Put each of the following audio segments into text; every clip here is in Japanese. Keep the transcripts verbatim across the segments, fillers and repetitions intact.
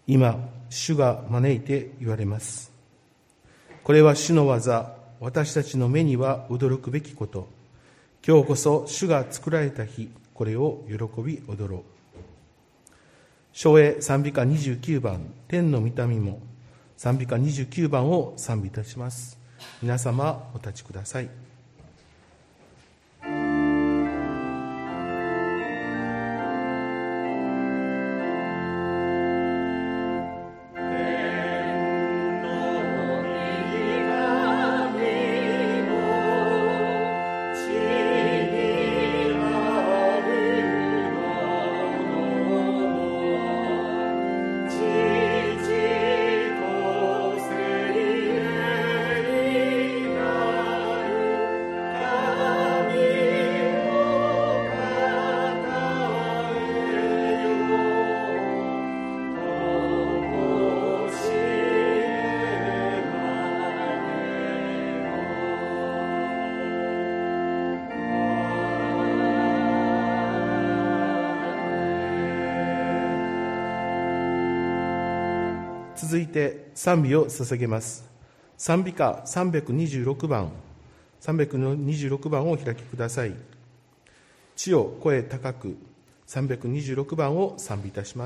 今主が招いて言われます。これは主の技、私たちの目には驚くべきこと。今日こそ主が作られた日、これを喜び踊ろう。唱詠賛美歌にじゅうきゅうばん、天の御民も、賛美歌にじゅうきゅうばんを賛美いたします。皆様お立ちください。続いて賛美を捧げます。賛美歌さんびゃくにじゅうろくばん、さんびゃくにじゅうろくばんをお開きください。地よ声高く、さんびゃくにじゅうろくばんを賛美いたします。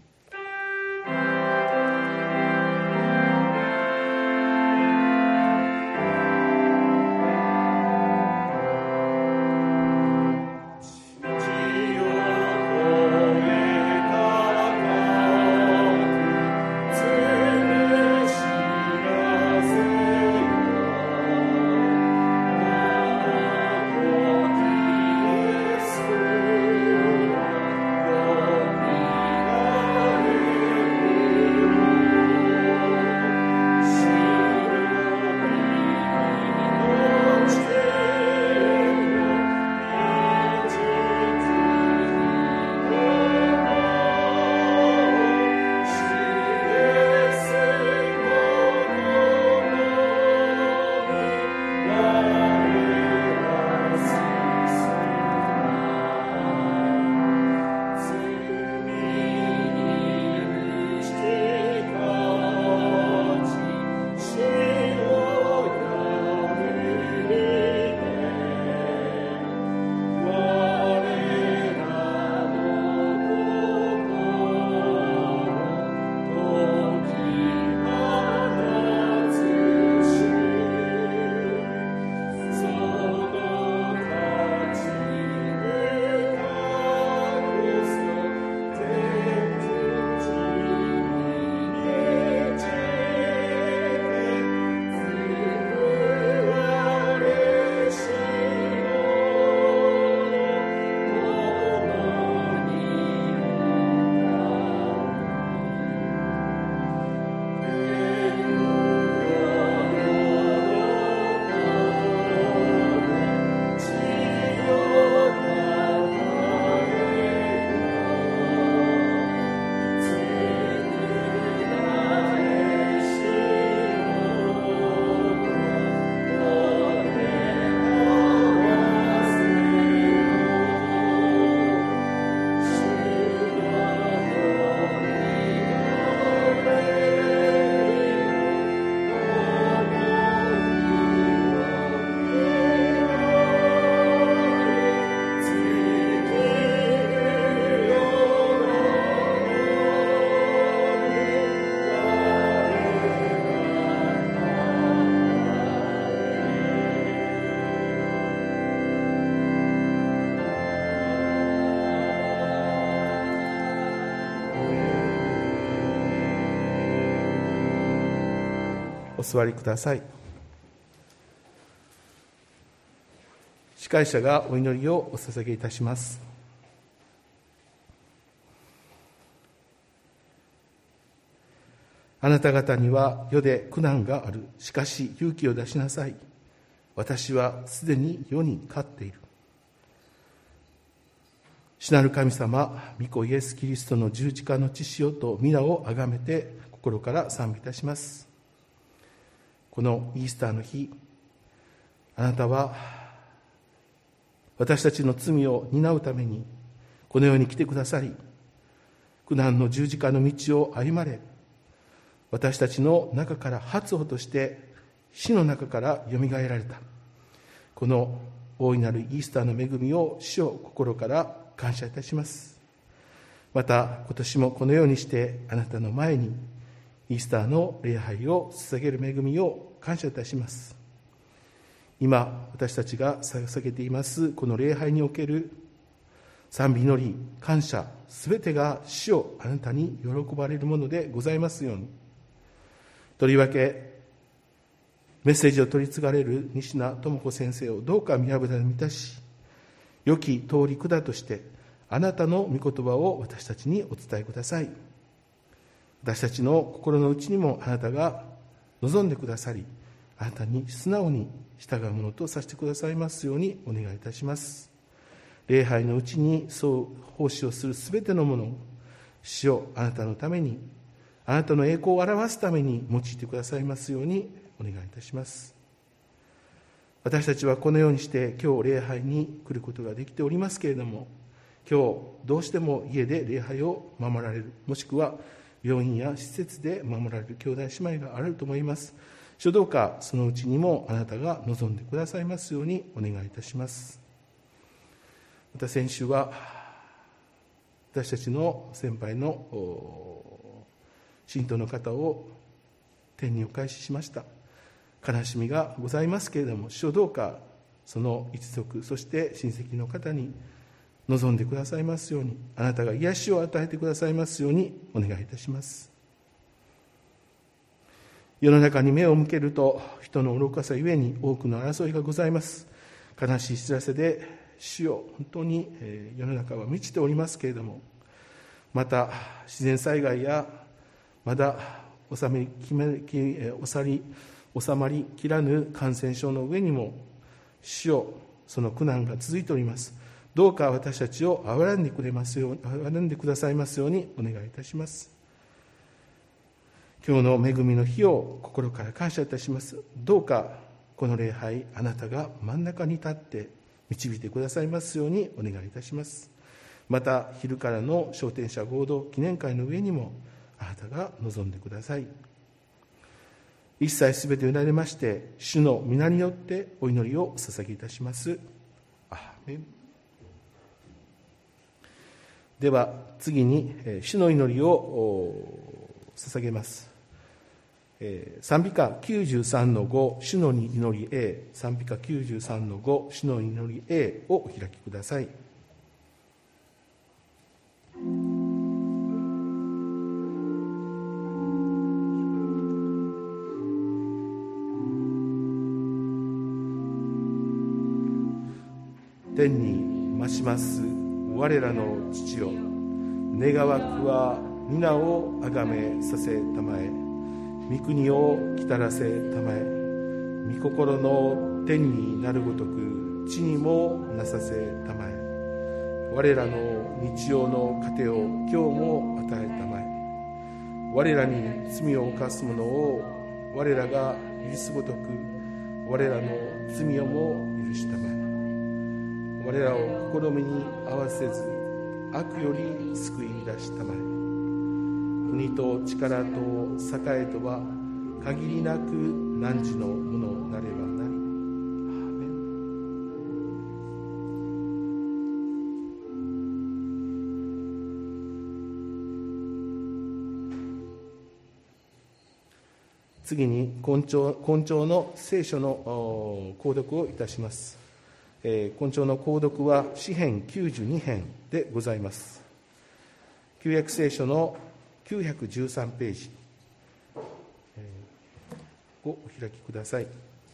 お座りください。司会者がお祈りをお捧げいたします。あなた方には世で苦難がある。しかし勇気を出しなさい。私はすでに世に勝っている。主なる神様、御子イエス・キリストの十字架の血潮と皆をあがめて心から賛美いたします。このイースターの日、あなたは私たちの罪を担うためにこの世に来てくださり、 苦難の十字架の道を歩まれ、私たちの中から初歩として死の中からよみがえられた。この大いなるイースターの恵みを主を心から感謝いたします。また今年もこのようにしてあなたの前にイースターの礼拝を捧げる恵みを感謝いたします。今私たちが捧げていますこの礼拝における賛美祈り感謝すべてが主をあなたに喜ばれるものでございますように。とりわけメッセージを取り継がれる西名智子先生をどうか御油で満たし、良き通り管としてあなたの御言葉を私たちにお伝えください。私たちの心の内にもあなたが望んでくださり、あなたに素直に従うものとさせてくださいますようにお願いいたします。礼拝のうちにそう奉仕をするすべてのものを主よあなたのために、あなたの栄光を表すために用いてくださいますようにお願いいたします。私たちはこのようにして今日礼拝に来ることができておりますけれども、今日どうしても家で礼拝を守られる、もしくは病院や施設で守られる兄弟姉妹があると思います。主どうかそのうちにもあなたが望んでくださいますようにお願いいたします。また先週は私たちの先輩の信徒の方を天にお返ししました。悲しみがございますけれども、主どうかその一族、そして親戚の方に望んでくださいますように、あなたが癒しを与えてくださいますようにお願いいたします。世の中に目を向けると人の愚かさゆえに多くの争いがございます。悲しい知らせで主よ本当に世の中は満ちておりますけれども、また自然災害やまだ収め収り収まりきらぬ感染症の上にも主よその苦難が続いております。どうか私たちを憐れんでくれますよう憐れんでくださいますようにお願いいたします。今日の恵みの日を心から感謝いたします。どうかこの礼拝あなたが真ん中に立って導いてくださいますようにお願いいたします。また昼からの昇天者合同記念会の上にもあなたが望んでください。一切すべて委ねまして主の皆によってお祈りをお捧げいたします。アーメン。では次に主の祈りを捧げます。賛美歌きゅうじゅうさんのご、主の祈り A、賛美歌きゅうじゅうさんのご、主の祈り A をお開きください。天に増します我らの父よ、願わくは皆をあがめさせたまえ、御国を来たらせたまえ、御心の天になるごとく地にもなさせたまえ、我らの日曜の糧を今日も与えたまえ、我らに罪を犯す者を我らが許すごとく我らの罪をも許したまえ、我らを試みに合わせず悪より救い出したまえ、国と力と栄とは限りなく汝のものなればなり。アーメン。次に今朝、今朝の聖書の購読をいたします。今朝の購読は詩編きゅうじゅうに編でございます。旧約聖書のきゅうひゃくじゅうさんページをお開きください。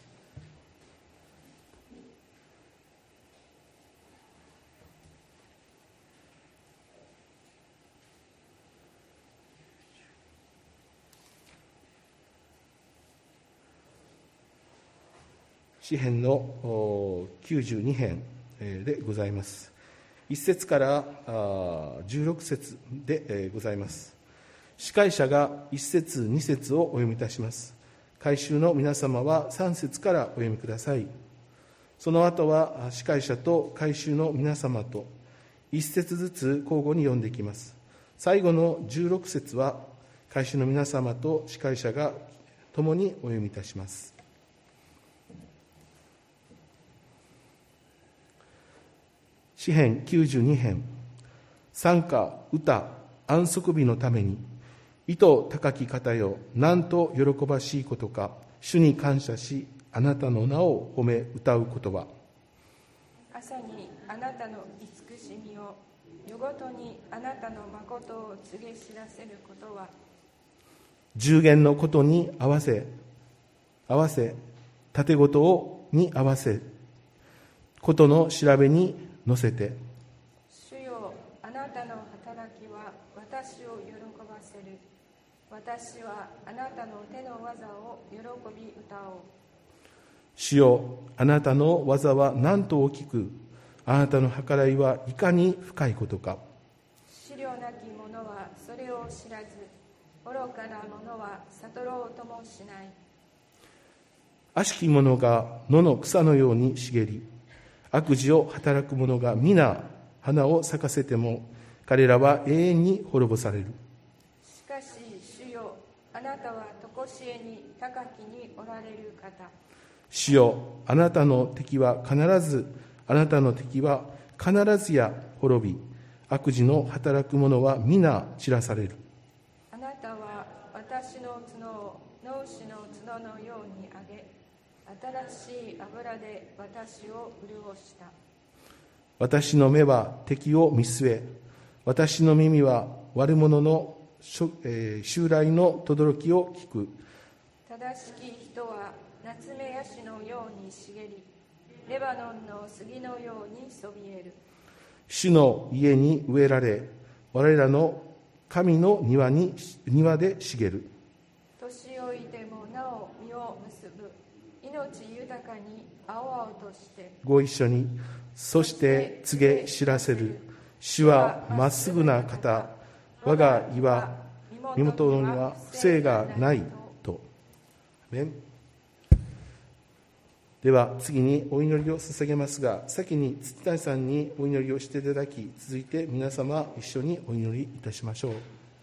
詩編のきゅうじゅうに編でございます。いち節からじゅうろく節でございます。司会者がいち節に節をお読みいたします。改宗の皆様はさん節からお読みください。その後は司会者と改宗の皆様といち節ずつ交互に読んでいきます。 最後のじゅうろく節は、会衆の皆様と司会者が共にお読みいたします。詩編きゅうじゅうに編、賛歌、歌、安息日のために、意図高き方よ、なんと喜ばしいことか、主に感謝し、あなたの名を褒め歌う言葉。 朝にあなたの慈しみを、夜ごとにあなたの誠を告げ知らせることは、 十言のことに合わせ、合わせ、盾事をに合わせ、ことの調べに乗せて、 主よ、あなたの働きは私を喜ばせる。私はあなたの手の技を喜び歌おう。 主よ、あなたの技はなんと大きく、あなたの計らいはいかに深いことか。 思慮なき者はそれを知らず、愚かな者は悟ろうともしない。 悪しき者が野の草のように茂り、悪事を働く者が皆花を咲かせても、彼らは永遠に滅ぼされる。 しかし主よ、あなたは常しえに高きにおられる方。 主よ、あなたの敵は必ず、あなたの敵は必ずや滅び、悪事の働く者は皆散らされる。 あなたは私の角を野牛の角のように上げ、新しい油で私を潤した。 私の目は敵を見据え、私の耳は悪者の襲来の轟きを聞く。 正しき人は夏目ヤシのように茂り、レバノンの杉のようにそびえる。 主の家に植えられ、我らの神の庭に庭で茂る。 年老いてもなお実を結ぶ。命豊かに青々として。 ご一緒に。そして告げ知らせる。主はまっすぐな方。我が胃は身元には不正がないと。アメン。では次にお祈りを捧げますが、先に土谷さんにお祈りをしていただき、続いて皆様一緒にお祈りいたしましょう。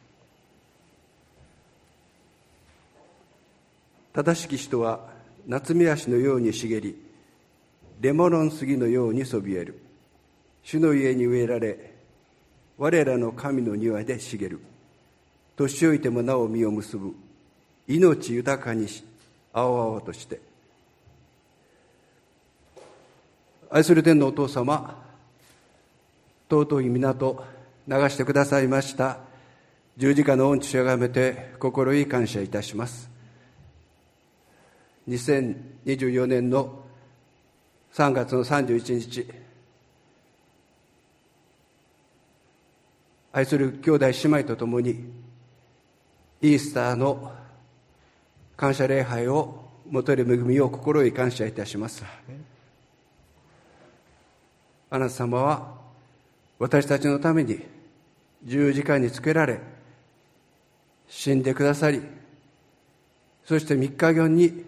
正しき人は夏目足のように茂り、レモノン杉のようにそびえる。主の家に植えられ、我らの神の庭で茂る。年老いてもなお実を結ぶ。命豊かにし、青々として。愛する天のお父様、尊い港流してくださいました十字架の恩知をあがめて心より感謝いたします。にせんにじゅうよねんのさんがつのさんじゅういちにち、愛する兄弟姉妹とともにイースターの感謝礼拝をもとれる恵みを心より感謝いたします。あなた様は私たちのために十字架につけられ死んでくださり、そして三日後に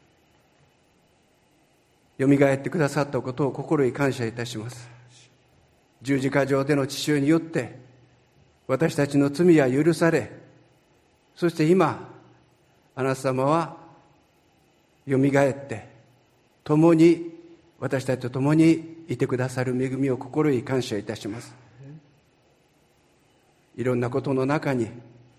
よみがえってくださったことを心より感謝いたします。十字架上での血潮によって私たちの罪は許され、そして今あなた様はよみがえって共に私たちと共にいてくださる恵みを心より感謝いたします。いろんなことの中に、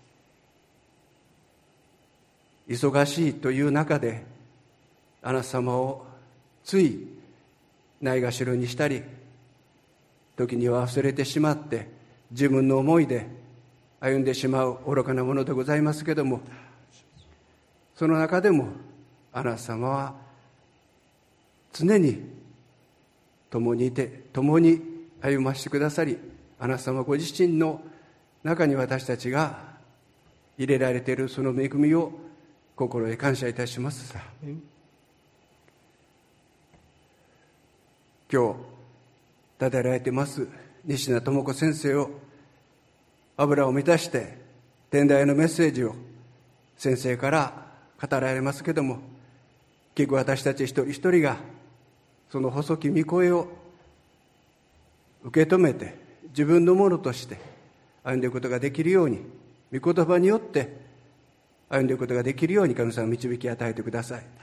忙しいという中であなた様をついないがしろにしたり、時には忘れてしまって自分の思いで歩んでしまう愚かなものでございますけれども、その中でもあなた様は常に共にいて共に歩ましてくださり、あなた様ご自身の中に私たちが入れられているその恵みを心へ感謝いたします。今日立てられています西名智子先生を油を満たして天台のメッセージを先生から語られますけれども、結局私たち一人一人がその細き御声を受け止めて自分のものとして歩んでいくことができるように、御言葉によって歩んでいくことができるように神様導き与えてください。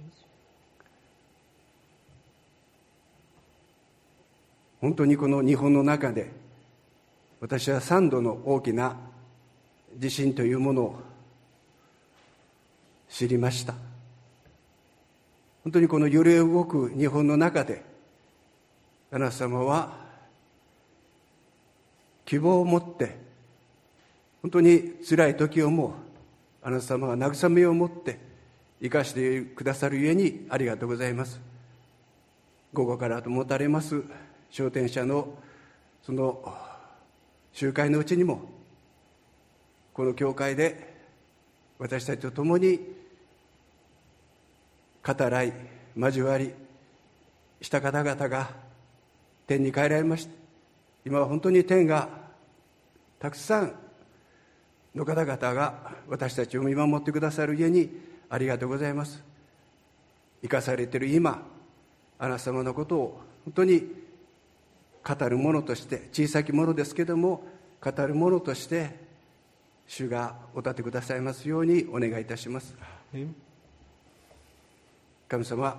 本当にこの日本の中で私は三度の大きな地震というものを知りました。本当にこの揺れ動く日本の中で、あなた様は希望を持って、本当に辛い時をもあなた様は慰めを持って生かしてくださるゆえにありがとうございます。午後からと持たれます昇天者のその集会のうちにも、この教会で私たちと共に語らい交わりした方々が天に帰られました。今は本当に天がたくさんの方々が私たちを見守ってくださるゆえにありがとうございます。生かされている今、あなた様のことを本当に語るものとして、小さきものですけども語るものとして主がお立てくださいますようにお願いいたします。神様、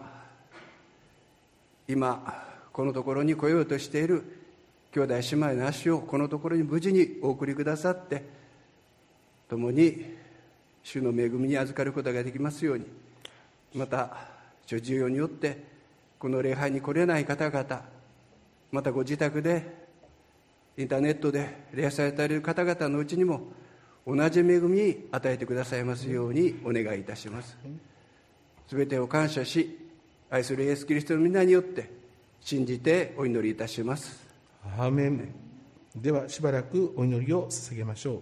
今このところに来ようとしている兄弟姉妹の足をこのところに無事にお送りくださって、共に主の恵みに預かることができますように、また諸事情によってこの礼拝に来れない方々、またご自宅でインターネットで礼拝されている方々のうちにも同じ恵み与えてくださいますようにお願いいたします。すべてを感謝し、愛するイエス・キリストの皆によって信じてお祈りいたします。 アーメン。ではしばらくお祈りを捧げましょう。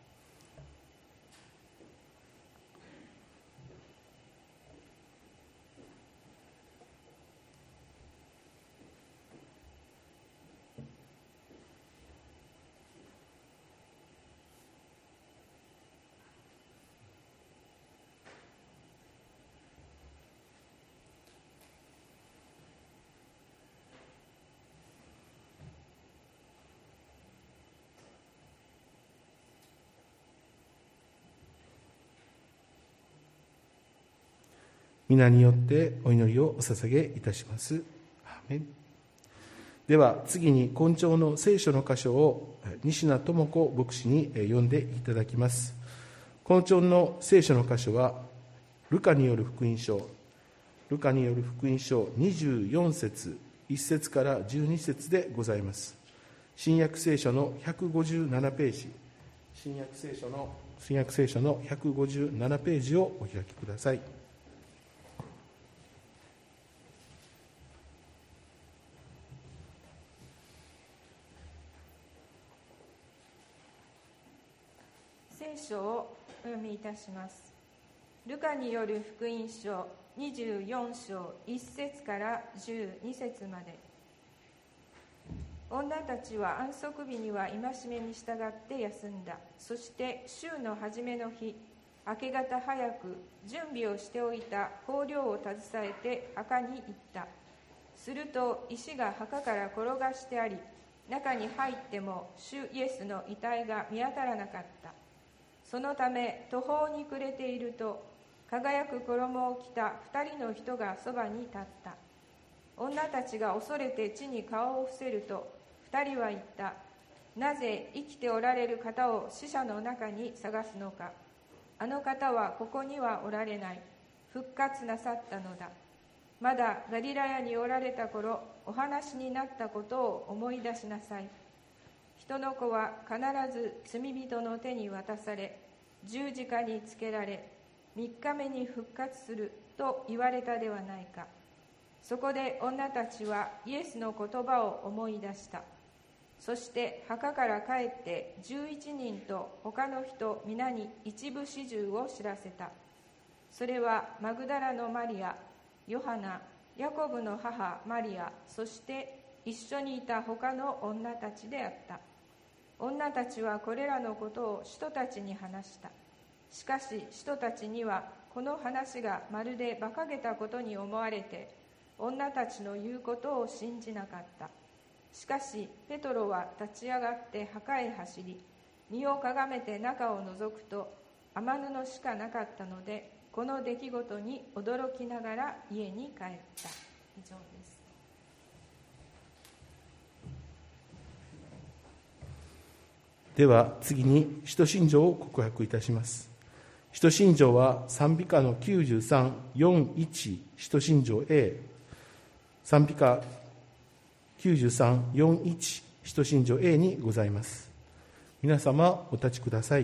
皆によってお祈りをお捧げいたします。アーメン。では次に今朝の聖書の箇所を西名智子牧師に読んでいただきます。今朝の聖書の箇所はルカによる福音書ルカによる福音書にじゅうよん節いち節からじゅうに節でございます。新約聖書のひゃくごじゅうななページ新約聖書の新約聖書のひゃくごじゅうななページをお開きください。 聖書をお読みいたします。ルカによる福音書にじゅうよん章いち節からじゅうに節まで。女たちは安息日には戒めに従って休んだ。そして週の初めの日、明け方早く準備をしておいた香料を携えて墓に行った。すると石が墓から転がしてあり、中に入っても主イエスの遺体が見当たらなかった。そのため途方に暮れていると、輝く衣を着た二人の人がそばに立った。女たちが恐れて地に顔を伏せると、二人は言った。なぜ生きておられる方を死者の中に探すのか。あの方はここにはおられない。復活なさったのだ。まだガリラヤにおられた頃、お話になったことを思い出しなさい。人の子は必ず罪人の手に渡され、十字架につけられ、三日目に復活すると言われたではないか。そこで女たちはイエスの言葉を思い出した。そして墓から帰って十一人と他の人皆に一部始終を知らせた。それはマグダラのマリア、ヨハナ、ヤコブの母マリア、そして一緒にいた他の女たちであった。女たちはこれらのことを使徒たちに話した。しかし使徒たちにはこの話がまるで馬鹿げたことに思われて、女たちの言うことを信じなかった。しかしペトロは立ち上がって墓へ走り、 身をかがめて中を覗くと雨布しかなかったので、この出来事に驚きながら家に帰った。以上です。 では次に使徒信条を告白いたします。使徒信条は賛美歌のきゅうじゅうさん、よん、いち、使徒信条 A、賛美歌きゅうじゅうさん、よん、いち、使徒信条 A にございます。皆様お立ちください。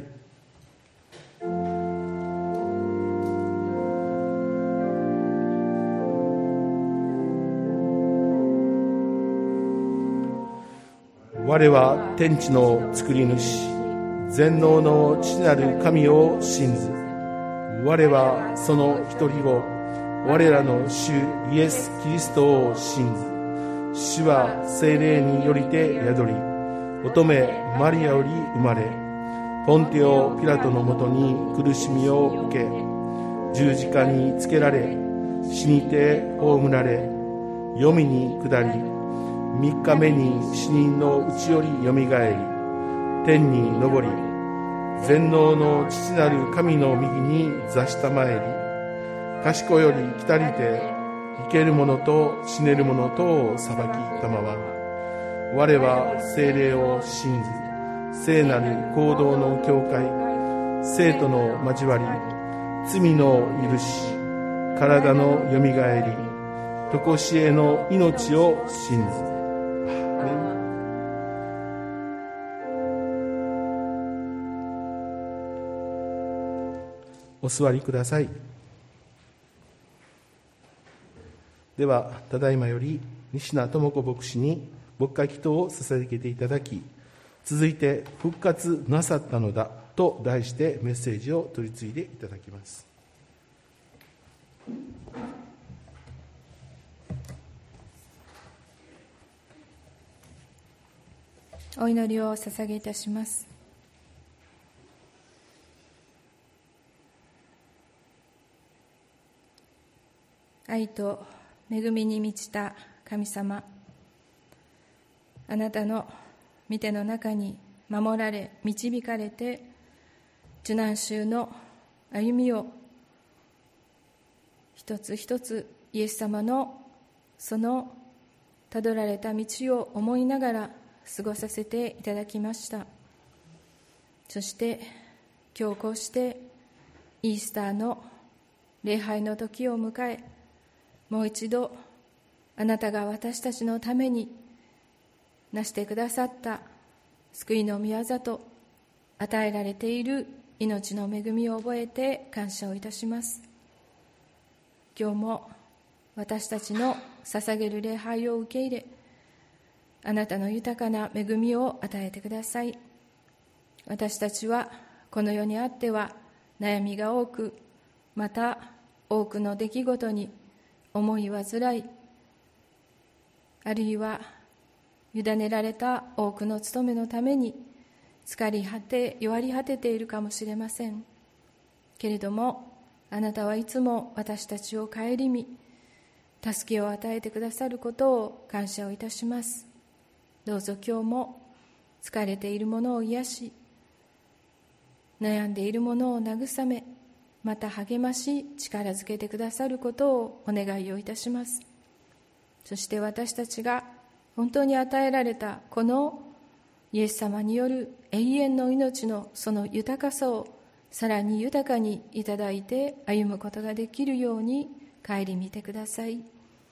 我は天地の作り主、全能の父なる神を信ず。我はその一人子、我らの主イエス・キリストを信ず。主は聖霊によりて宿り、乙女マリアより生まれ、ポンテオ・ピラトのもとに苦しみを受け、十字架につけられ、死にて葬られ、黄泉に下り、三日目に死人のうちよりよみがえり、天に昇り、全能の父なる神の右に座したまえり、賢より来たりて、生ける者と死ねる者とを裁きたまわ。我は聖霊を信ず、聖なる行動の教会、生徒の交わり、罪の許し、体のよみがえり、とこしえの命を信ず。お座りください。ではただいまより西名智子牧師に牧会祈祷を捧げていただき、続いて復活なさったのだと題してメッセージを取り次いでいただきます。 お祈りを捧げいたします。愛と恵みに満ちた神様、あなたの御手の中に守られ導かれて、受難週の歩みを一つ一つイエス様のそのたどられた道を思いながら過ごさせていただきました。そして今日こうしてイースターの礼拝の時を迎え、もう一度あなたが私たちのためになしてくださった救いの御業と与えられている命の恵みを覚えて感謝をいたします。今日も私たちの捧げる礼拝を受け入れ、あなたの豊かな恵みを与えてください。私たちはこの世にあっては悩みが多く、また多くの出来事に思い煩い、あるいは委ねられた多くの務めのために疲れ果て弱り果てているかもしれませんけれども、あなたはいつも私たちを顧み助けを与えてくださることを感謝をいたします。どうぞ今日も疲れている者を癒し、悩んでいる者を慰め、また励まし力づけてくださることをお願いをいたします。そして私たちが本当に与えられたこのイエス様による永遠の命のその豊かさをさらに豊かにいただいて歩むことができるように顧みてください。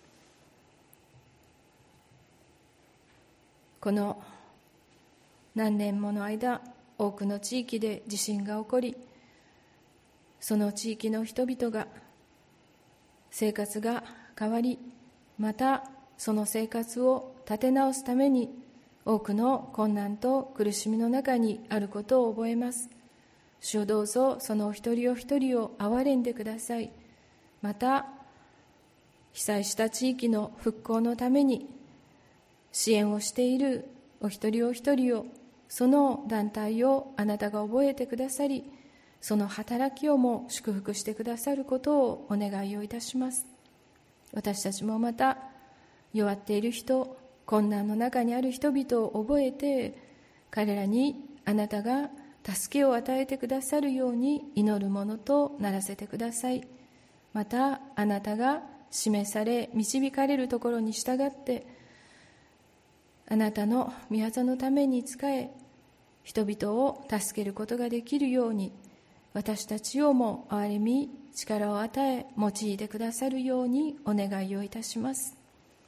この何年もの間、多くの地域で地震が起こり、その地域の人々が生活が変わり、またその生活を立て直すために多くの困難と苦しみの中にあることを覚えます。主よ、どうぞそのお一人お一人を憐れんでください。また被災した地域の復興のために支援をしているお一人お一人を、その団体をあなたが覚えてくださり、その働きをも祝福してくださることをお願いをいたします。私たちもまた弱っている人、困難の中にある人々を覚えて、彼らにあなたが助けを与えてくださるように祈るものとならせてください。またあなたが示され導かれるところに従ってあなたの御業のために仕え、人々を助けることができるように、私たちをも憐れみ力を与え用いてくださるようにお願いをいたします。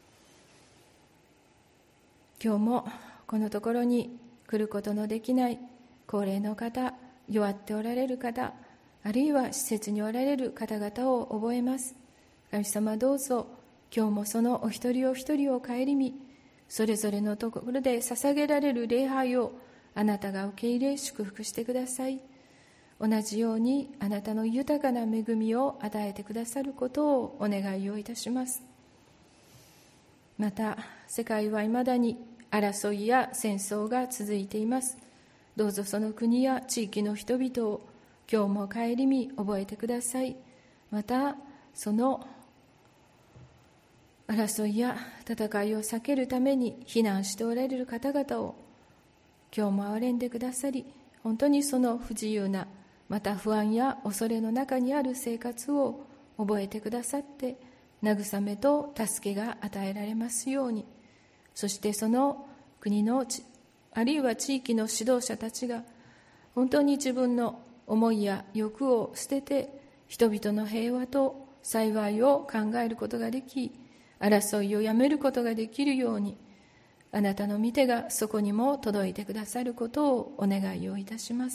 今日もこのところに来ることのできない高齢の方、弱っておられる方、あるいは施設におられる方々を覚えます。神様、どうぞ今日もそのお一人お一人を顧み、それぞれのところで捧げられる礼拝をあなたが受け入れ祝福してください。同じようにあなたの豊かな恵みを与えてくださることをお願いをいたします。また世界はいまだに争いや戦争が続いています。どうぞその国や地域の人々を今日も顧み覚えてください。またその争いや戦いを避けるために避難しておられる方々を今日も憐れんでくださり、本当にその不自由な、また不安や恐れの中にある生活を覚えてくださって、慰めと助けが与えられますように。そしてその国のあるいは地域の指導者たちが本当に自分の思いや欲を捨てて人々の平和と幸いを考えることができ、争いをやめることができるように、あなたの御手がそこにも届いてくださることをお願いをいたします。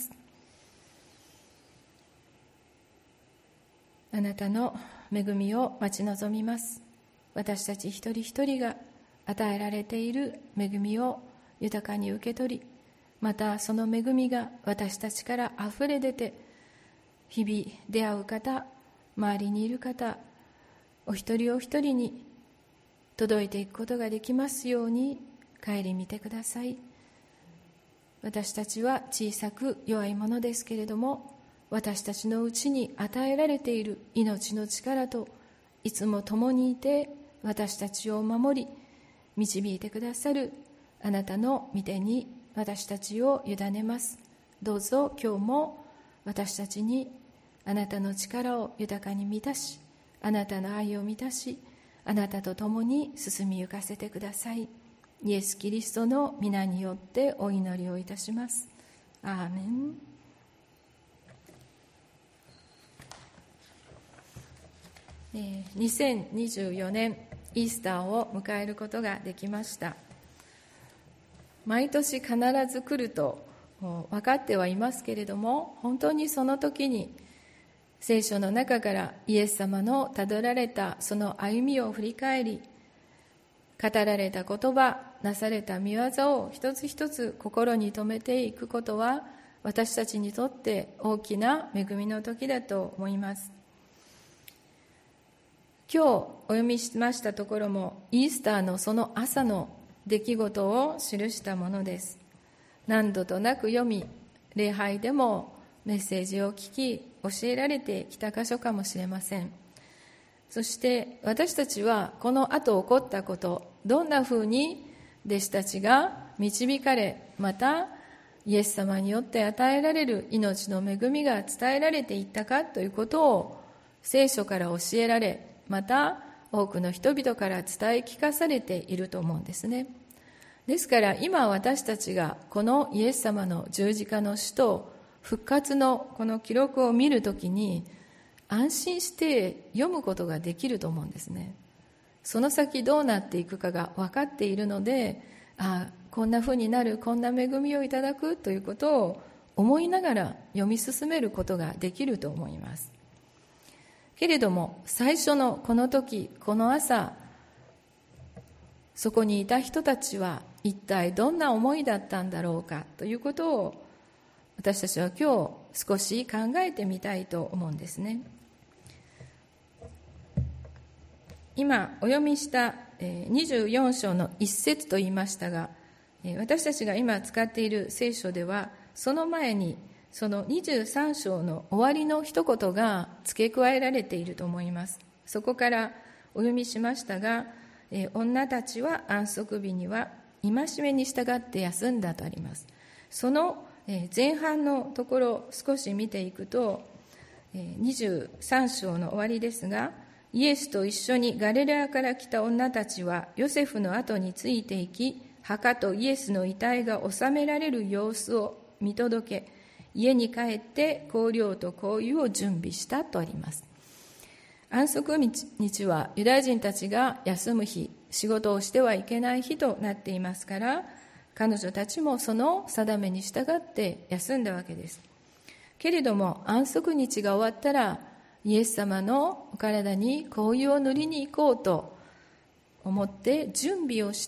あなたの恵みを待ち望みます。私たち一人一人が与えられている恵みを豊かに受け取り、またその恵みが私たちからあふれ出て、日々出会う方、周りにいる方、お一人お一人に届いていくことができますように顧みてください。私たちは小さく弱いものですけれども、私たちのうちに与えられている命の力といつも共にいて私たちを守り導いてくださるあなたの御手に私たちを委ねます。どうぞ今日も私たちにあなたの力を豊かに満たし、あなたの愛を満たし、あなたと共に進みゆかせてください。イエス・キリストの皆によってお祈りをいたします。アーメン。にせんにじゅうよねんイースターを迎えることができました。毎年必ず来ると分かってはいますけれども、本当にその時に聖書の中からイエス様のたどられたその歩みを振り返り、語られた言葉、なされた御業を一つ一つ心に留めていくことは、私たちにとって大きな恵みの時だと思います。今日お読みしましたところも、イースターのその朝の出来事を記したものです。何度となく読み、礼拝でもメッセージを聞き、教えられてきた箇所かもしれません。そして私たちはこの後起こったこと、どんなふうに弟子たちが導かれ、またイエス様によって与えられる命の恵みが伝えられていったかということを聖書から教えられ、また多くの人々から伝え聞かされていると思うんですね。ですから今私たちがこのイエス様の十字架の死と復活のこの記録を見るときに安心して読むことができると思うんですね。その先どうなっていくかが分かっているので、ああこんな風になる、こんな恵みをいただくということを思いながら読み進めることができると思います。けれども最初のこの時、この朝、そこにいた人たちは一体どんな思いだったんだろうかということを私たちは今日少し考えてみたいと思うんですね。今お読みしたにじゅうよん章の一節と言いましたが、私たちが今使っている聖書ではその前にそのにじゅうさん章の終わりの一言が付け加えられていると思います。そこからお読みしましたが、女たちは安息日には戒めに従って休んだとあります。その前半のところを少し見ていくと、にじゅうさん章の終わりですが、イエスと一緒にガリラヤから来た女たちはヨセフの後についていき、墓とイエスの遺体が納められる様子を見届け、家に帰って香料と香油を準備したとあります。安息日はユダヤ人たちが休む日、仕事をしてはいけない日となっていますから、彼女たちもその定めに従って休んだわけです。けれども安息日が終わったら、イエス様のお体に香油を塗りに行こうと思って準備をして、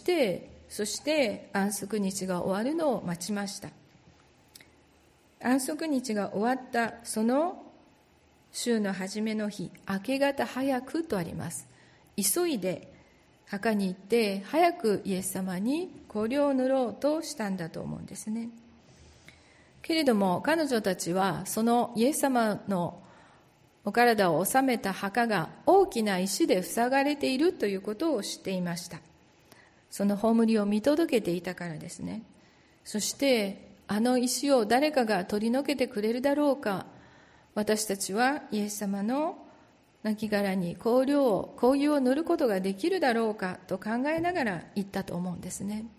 そして安息日が終わるのを待ちました。安息日が終わったその週の初めの日、明け方早くとあります。急いで墓に行って早くイエス様に香料を塗ろうとしたんだと思うんですね。けれども彼女たちはそのイエス様のお体を納めた墓が大きな石で塞がれているということを知っていました。その葬りを見届けていたからですね。そしてあの石を誰かが取り除けてくれるだろうか、私たちはイエス様の亡骸に香料を香油を塗ることができるだろうかと考えながら言ったと思うんですね。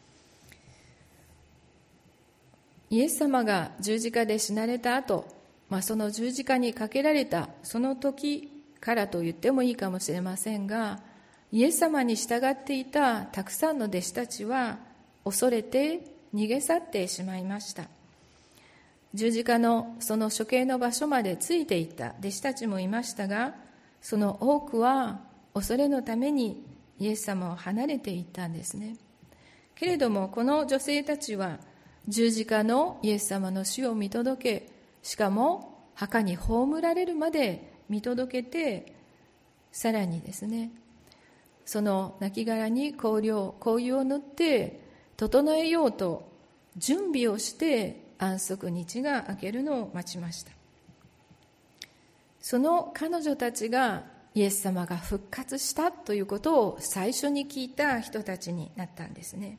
イエス様が十字架で死なれた後、まあ、その十字架にかけられたその時からと言ってもいいかもしれませんが、イエス様に従っていたたくさんの弟子たちは恐れて逃げ去ってしまいました。十字架のその処刑の場所までついていった弟子たちもいましたが、その多くは恐れのためにイエス様を離れていったんですね。けれどもこの女性たちは十字架のイエス様の死を見届け、しかも墓に葬られるまで見届けて、さらにですね、その亡骸に香料香油を塗って整えようと準備をして安息日が明けるのを待ちました。その彼女たちがイエス様が復活したということを最初に聞いた人たちになったんですね。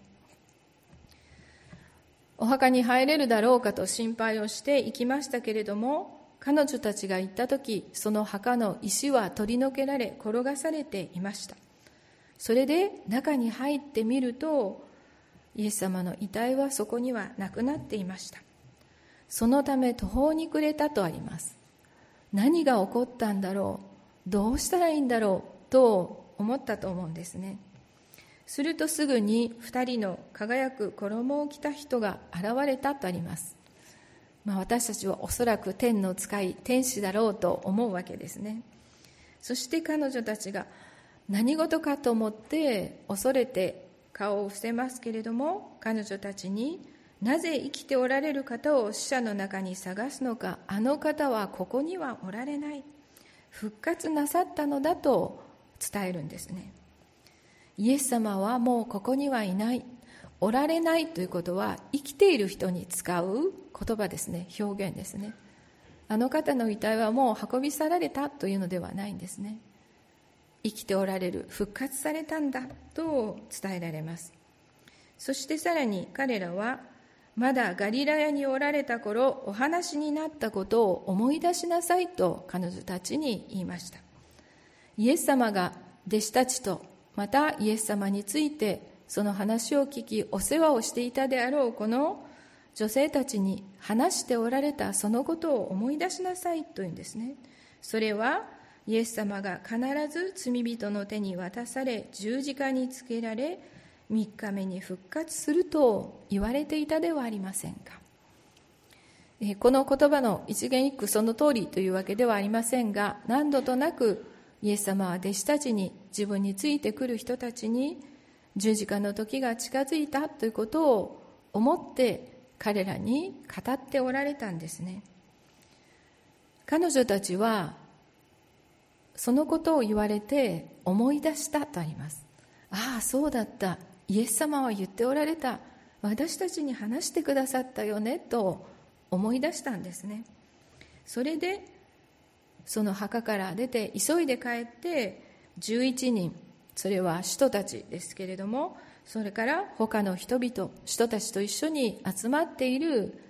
お墓に入れるだろうかと心配をして行きましたけれども、彼女たちが行った時、その墓の石は取り除けられ転がされていました。それで中に入ってみると、イエス様の遺体はそこにはなくなっていました。そのため途方に暮れたとあります。何が起こったんだろう、どうしたらいいんだろうと思ったと思うんですね。するとすぐに二人の輝く衣を着た人が現れたとあります。まあ、私たちはおそらく天の使い、天使だろうと思うわけですね。そして彼女たちが何事かと思って恐れて顔を伏せますけれども、彼女たちに、なぜ生きておられる方を死者の中に探すのか、あの方はここにはおられない、復活なさったのだと伝えるんですね。イエス様はもうここにはいない、おられないということは生きている人に使う言葉ですね、表現ですね。あの方の遺体はもう運び去られたというのではないんですね。生きておられる、復活されたんだと伝えられます。そしてさらに彼らは、まだガリラヤにおられた頃お話になったことを思い出しなさいと彼女たちに言いました。イエス様が弟子たちとまたイエス様についてその話を聞きお世話をしていたであろうこの女性たちに話しておられたそのことを思い出しなさいというんですね。それはイエス様が必ず罪人の手に渡され十字架につけられみっかめに復活すると言われていたではありませんか。この言葉の一言一句その通りというわけではありませんが、何度となくイエス様は弟子たちに、自分についてくる人たちに十字架の時が近づいたということを思って彼らに語っておられたんですね。彼女たちはそのことを言われて思い出したとあります。ああ、そうだった、イエス様は言っておられた、私たちに話してくださったよねと思い出したんですね。それでその墓から出て急いで帰ってじゅういちにん、それは使徒たちですけれども、それから他の人々、使徒たちと一緒に集まっている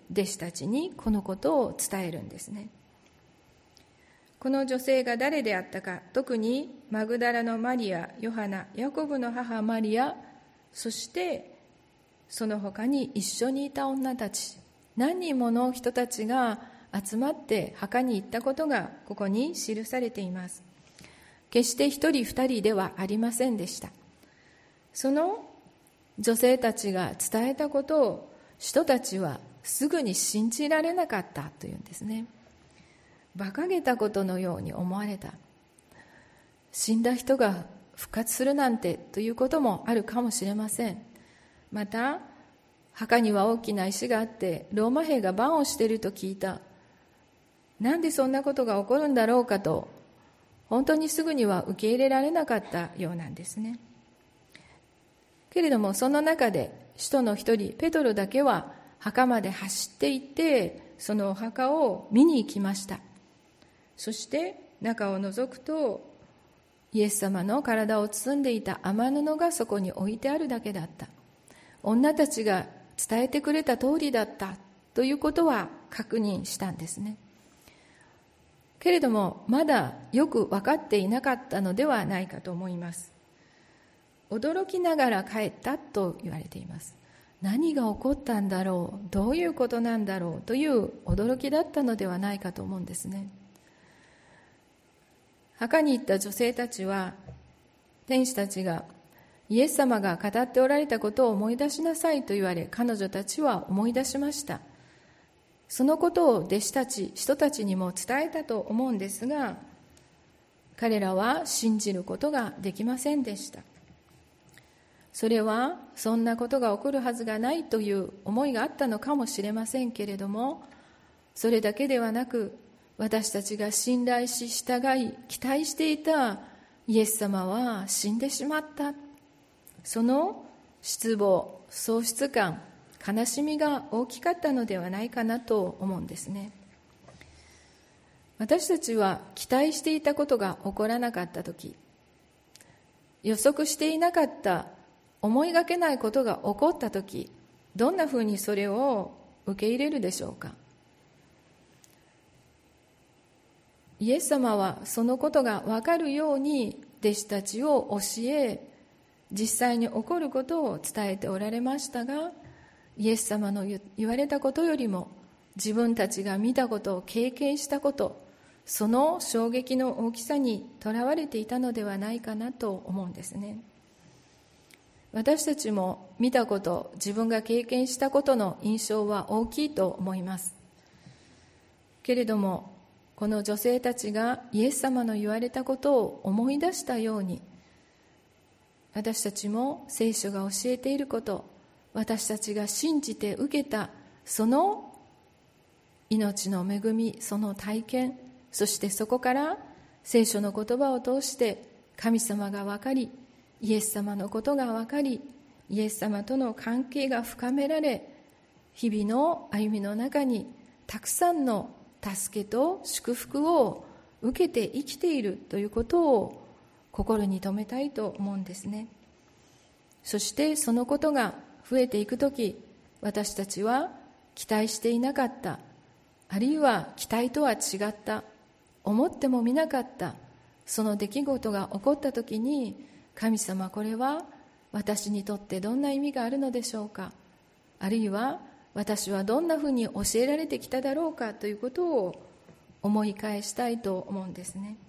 弟子たちにこのことを伝えるんですね。この女性が誰であったか、特にマグダラのマリア、ヨハナ、ヤコブの母マリア、そしてその他に一緒にいた女たち、何人もの人たちが集まって墓に行ったことがここに記されています。決して一人二人ではありませんでした。その女性たちが伝えたことを人たちはすぐに信じられなかったというんですね。馬鹿げたことのように思われた。死んだ人が復活するなんてということもあるかもしれません。また墓には大きな石があってローマ兵が番をしていると聞いた。なんでそんなことが起こるんだろうかと本当にすぐには受け入れられなかったようなんですね。けれどもその中で使徒の一人ペトロだけは墓まで走っていってそのお墓を見に行きました。そして中を覗くとイエス様の体を包んでいた雨布がそこに置いてあるだけだった。女たちが伝えてくれた通りだったということは確認したんですね。けれどもまだよく分かっていなかったのではないかと思います。驚きながら帰ったと言われています。何が起こったんだろう、どういうことなんだろうという驚きだったのではないかと思うんですね。墓に行った女性たちは、天使たちがイエス様が語っておられたことを思い出しなさいと言われ、彼女たちは思い出しました。そのことを弟子たち、人たちにも伝えたと思うんですが、彼らは信じることができませんでした。それはそんなことが起こるはずがないという思いがあったのかもしれませんけれども、それだけではなく、私たちが信頼し従い期待していたイエス様は死んでしまった。その失望、喪失感、悲しみが大きかったのではないかなと思うんですね。私たちは期待していたことが起こらなかったとき、予測していなかった思いがけないことが起こったとき、どんなふうにそれを受け入れるでしょうか。イエス様はそのことが分かるように弟子たちを教え、実際に起こることを伝えておられましたが、イエス様の言われたことよりも自分たちが見たことを経験したこと、その衝撃の大きさにとらわれていたのではないかなと思うんですね。私たちも見たこと、自分が経験したことの印象は大きいと思います。けれどもこの女性たちがイエス様の言われたことを思い出したように、私たちも聖書が教えていること、私たちが信じて受けたその命の恵み、その体験、そしてそこから聖書の言葉を通して神様が分かり、イエス様のことが分かり、イエス様との関係が深められ、日々の歩みの中にたくさんの助けと祝福を受けて生きているということを心に留めたいと思うんですね。そしてそのことが増えていくとき、私たちは期待していなかった、あるいは期待とは違った、思ってもみなかったその出来事が起こったときに、神様、これは私にとってどんな意味があるのでしょうか、あるいは私はどんなふうに教えられてきただろうかということを思い返したいと思うんですね。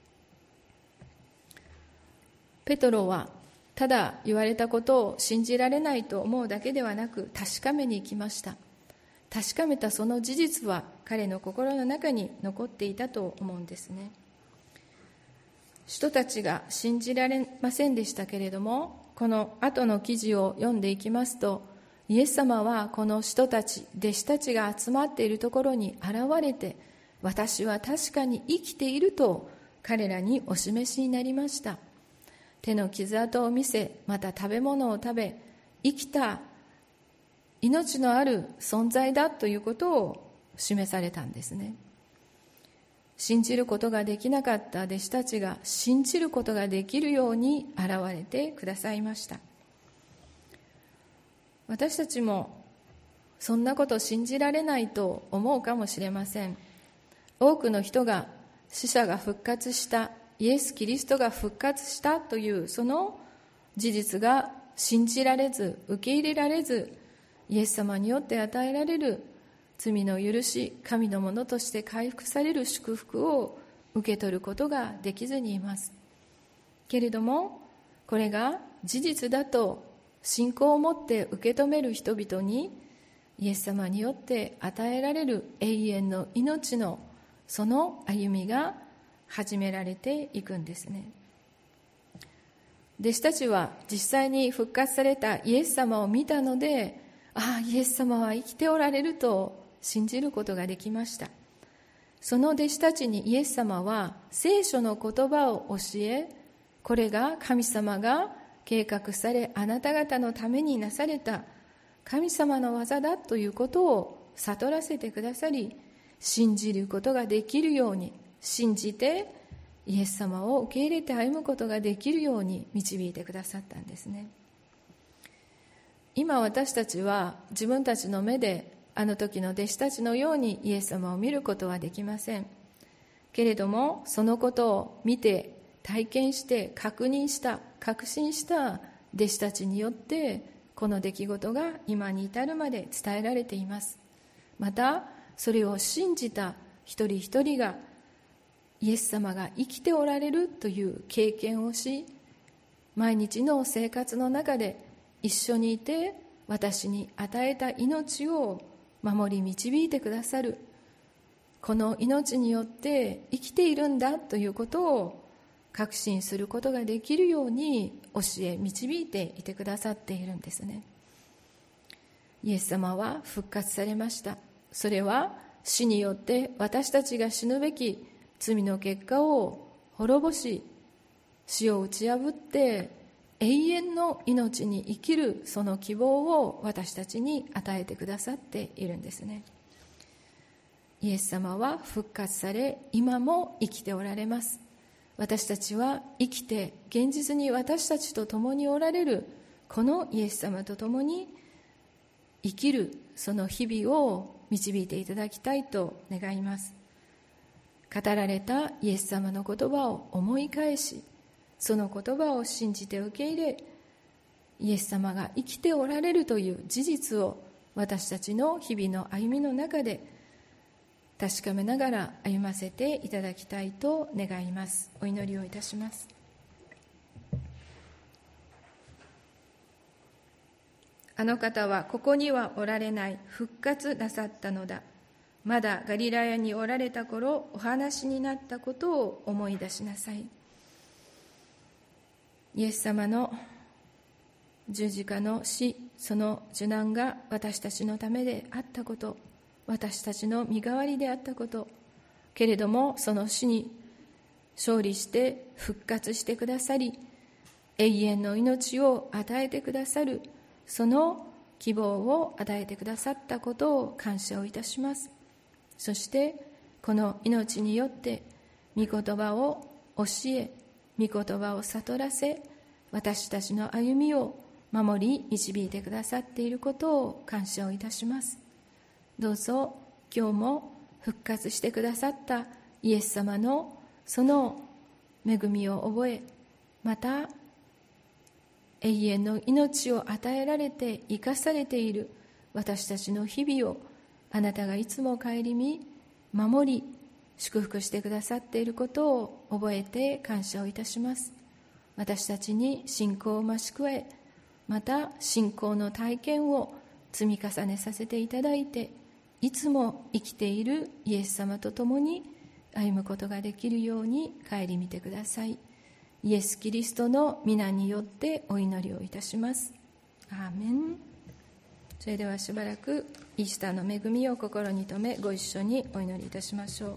ペトロはただ言われたことを信じられないと思うだけではなく、確かめに行きました。確かめたその事実は彼の心の中に残っていたと思うんですね。人たちが信じられませんでしたけれども、この後の記事を読んでいきますと、イエス様はこの人たち、弟子たちが集まっているところに現れて、私は確かに生きていると彼らにお示しになりました。手の傷跡を見せ、また食べ物を食べ、生きた命のある存在だということを示されたんですね。信じることができなかった弟子たちが信じることができるように現れてくださいました。私たちもそんなこと信じられないと思うかもしれません。多くの人が死者が復活した、イエス・キリストが復活したというその事実が信じられず、受け入れられず、イエス様によって与えられる罪の許し、神のものとして回復される祝福を受け取ることができずにいます。けれども、これが事実だと信仰を持って受け止める人々に、イエス様によって与えられる永遠の命のその歩みが始められていくんですね。弟子たちは実際に復活されたイエス様を見たので、ああ、イエス様は生きておられると信じることができました。その弟子たちにイエス様は聖書の言葉を教え、これが神様が計画され、あなた方のためになされた神様の技だということを悟らせてくださり、信じることができるように、信じてイエス様を受け入れて歩むことができるように導いてくださったんですね。今私たちは自分たちの目であの時の弟子たちのようにイエス様を見ることはできません。けれどもそのことを見て体験して確認した確信した弟子たちによってこの出来事が今に至るまで伝えられています。またそれを信じた一人一人がイエス様が生きておられるという経験をし、毎日の生活の中で一緒にいて私に与えた命を守り導いてくださる、この命によって生きているんだということを確信することができるように教え導いていてくださっているんですね。イエス様は復活されました。それは死によって私たちが死ぬべき罪の結果を滅ぼし、死を打ち破って永遠の命に生きるその希望を私たちに与えてくださっているんですね。イエス様は復活され、今も生きておられます。私たちは生きて現実に私たちと共におられるこのイエス様と共に生きるその日々を導いていただきたいと願います。語られたイエス様の言葉を思い返し、その言葉を信じて受け入れ、イエス様が生きておられるという事実を私たちの日々の歩みの中で確かめながら歩ませていただきたいと願います。お祈りをいたします。あの方はここにはおられない、復活なさったのだ。まだガリラヤにおられた頃、お話になったことを思い出しなさい。イエス様の十字架の死、その受難が私たちのためであったこと、私たちの身代わりであったこと、けれどもその死に勝利して復活してくださり、永遠の命を与えてくださる、その希望を与えてくださったことを感謝をいたします。そしてこの命によって御言葉を教え、御言葉を悟らせ、私たちの歩みを守り導いてくださっていることを感謝をいたします。どうぞ今日も復活してくださったイエス様のその恵みを覚え、また永遠の命を与えられて生かされている私たちの日々をあなたがいつも顧み守り祝福してくださっていることを覚えて感謝をいたします。私たちに信仰を増し加え、また信仰の体験を積み重ねさせていただいて、いつも生きているイエス様と共に歩むことができるように顧みてください。イエス・キリストの皆によってお祈りをいたします。アーメン。それではしばらくイースターの恵みを心に留め、ご一緒にお祈りいたしましょう。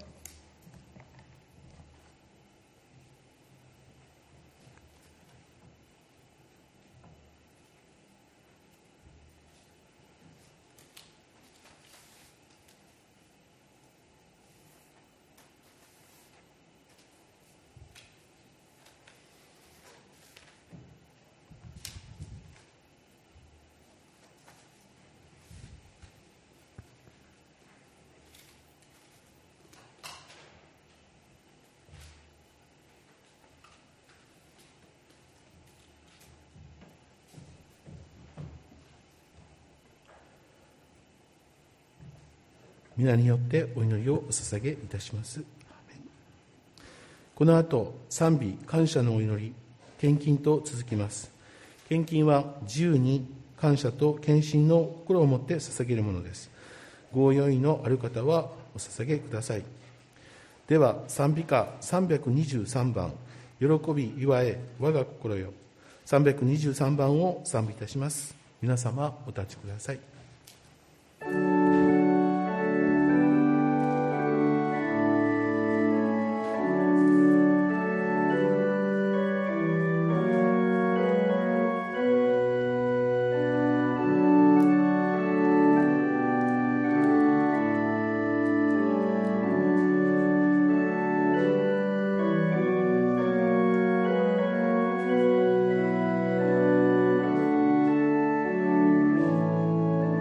皆によってお祈りをお捧げいたします。この後、賛美、感謝のお祈り、献金と続きます。献金は自由に感謝と献身の心を持って捧げるものです。ご用意のある方はお捧げください。では、賛美歌さんびゃくにじゅうさんばん、喜び祝え我が心よ。さんびゃくにじゅうさんばんを賛美いたします。皆様お立ちください。 「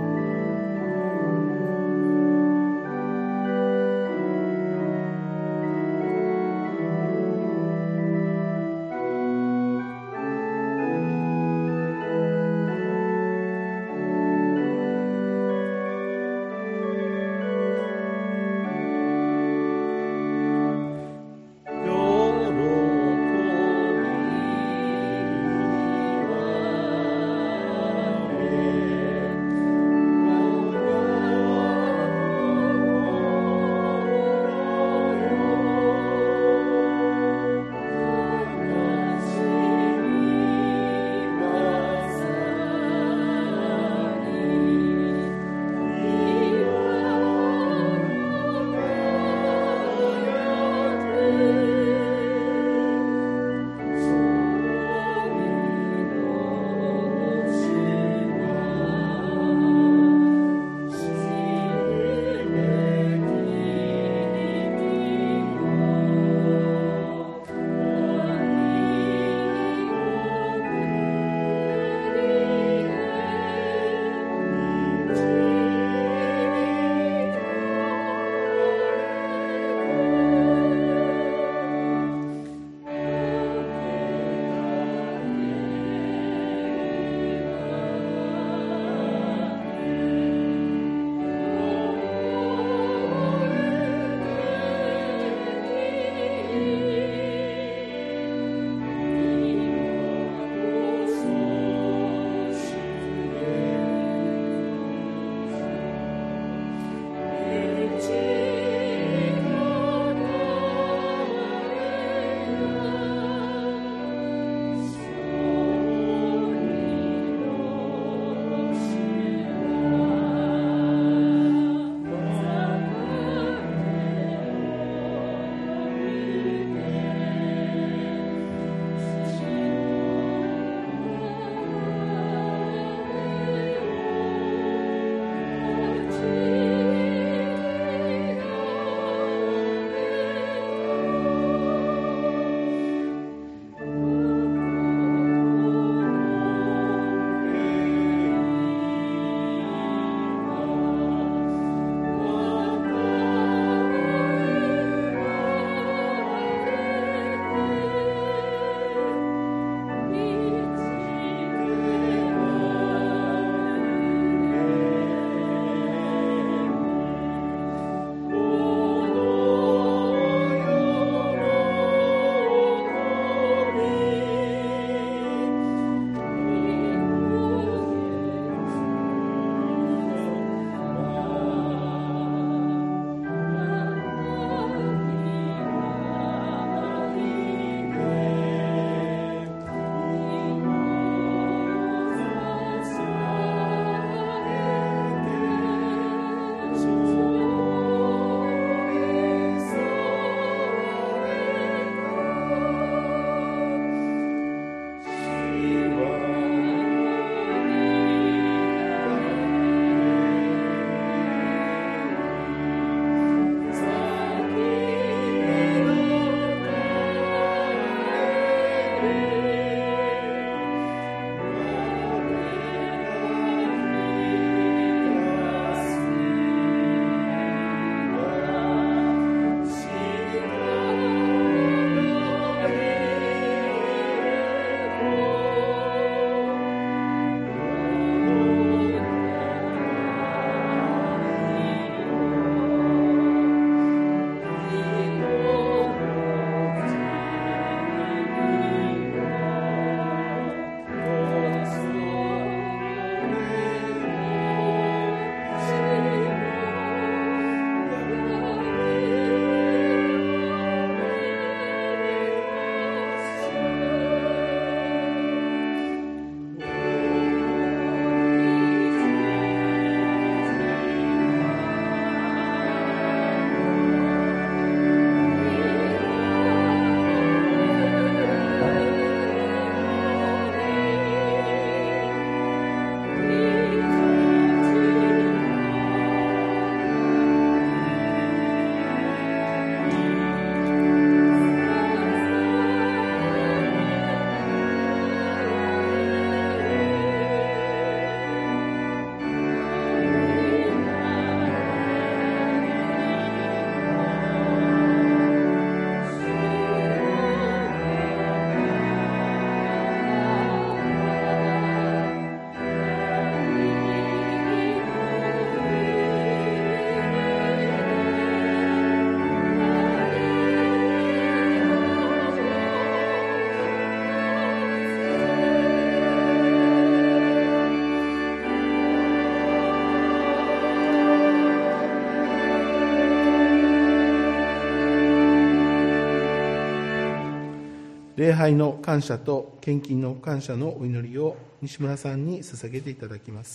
礼拝の感謝と献金の感謝のお祈りを西村さんに捧げていただきます。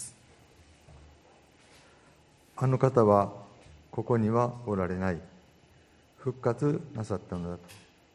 あの方はここにはおられない。復活なさったのだと。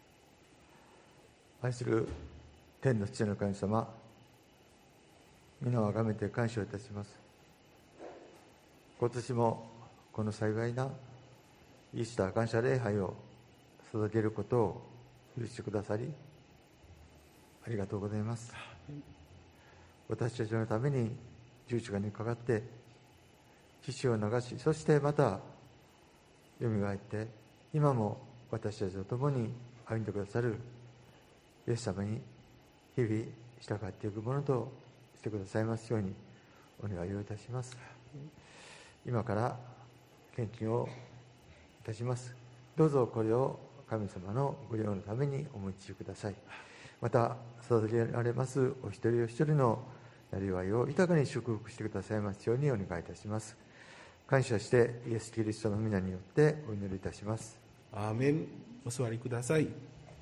愛する天の父の神様、皆をあがめて感謝をいたします。今年もこの幸いなイースター感謝礼拝を捧げることを許してくださりありがとうございます。私たちのために十字架にかかって血潮を流し、そしてまたよみがえって今も私たちと共に歩んでくださるイエス様に日々従っていくものとしてくださいますようにお願いをいたします。今から献金をいたします。どうぞこれを神様のご利用のためにお持ちください。また捧げられますお一人お一人のなりわいを豊かに祝福してくださいますようにお願いいたします。感謝してイエス・キリストの皆によってお祈りいたします。 アーメン。お座りください。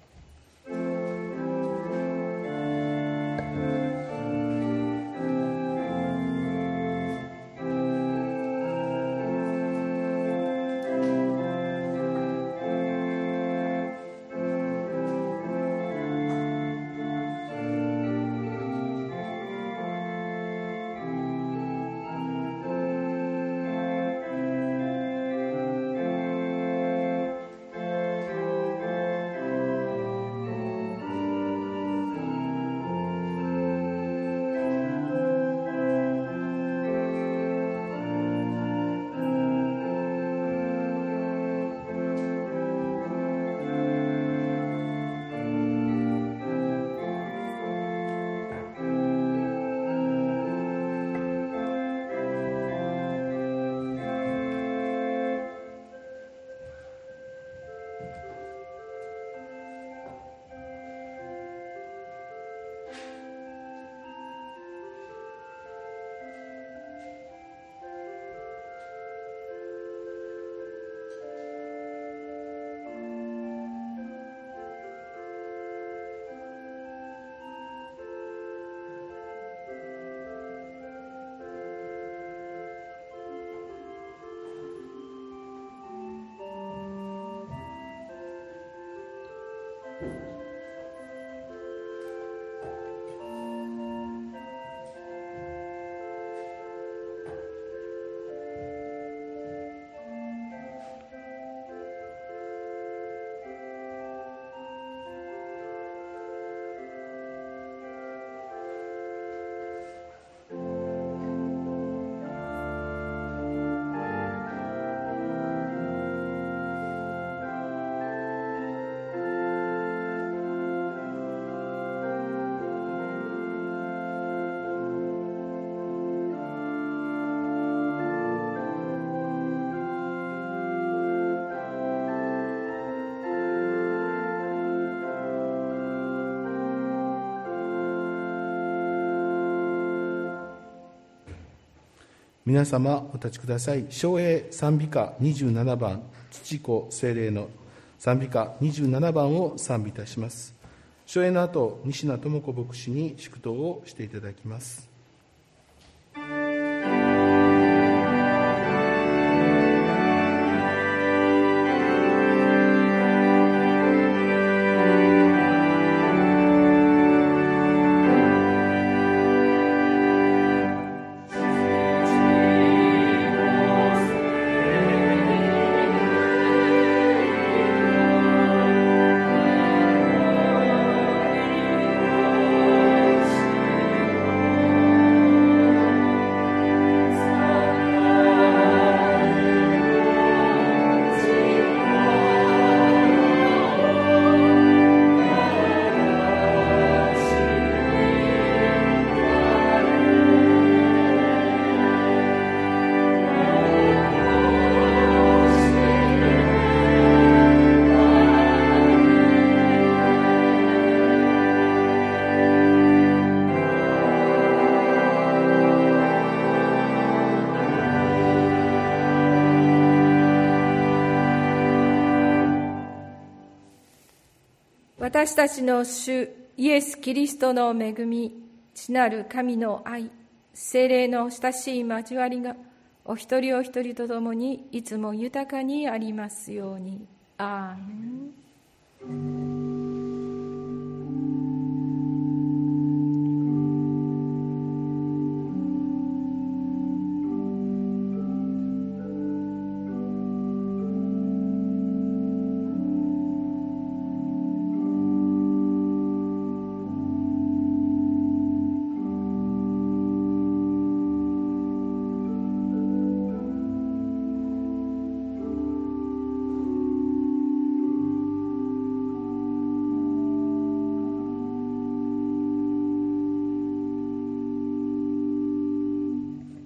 皆様お立ちください。唱詠賛美歌にじゅうななばん、父子聖霊の賛美歌にじゅうななばんを賛美いたします。唱詠の後、西名智子牧師に祝祷をしていただきます。 「 私たちの主イエス・キリストの恵み、父なる神の愛、聖霊の親しい交わりがお一人お一人とともにいつも豊かにありますように。アーメン。